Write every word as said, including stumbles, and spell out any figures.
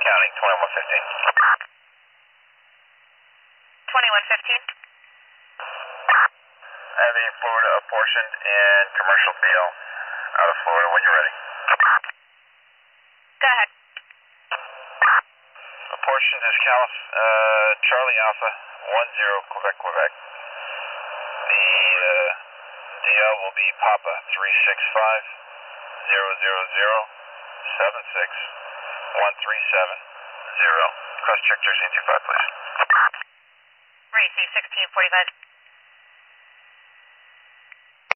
Counting, twenty-one fifteen. twenty-one fifteen. Heavy Florida apportioned and commercial B L out of Florida when you're ready. Go ahead. Apportioned is Calif, uh, Charlie Alpha, one zero, Quebec, Quebec. The uh, D L will be Papa, three six five, zero zero zero, seven six, one three seven zero. Cross check Jersey two five, please. Racing sixteen forty-five.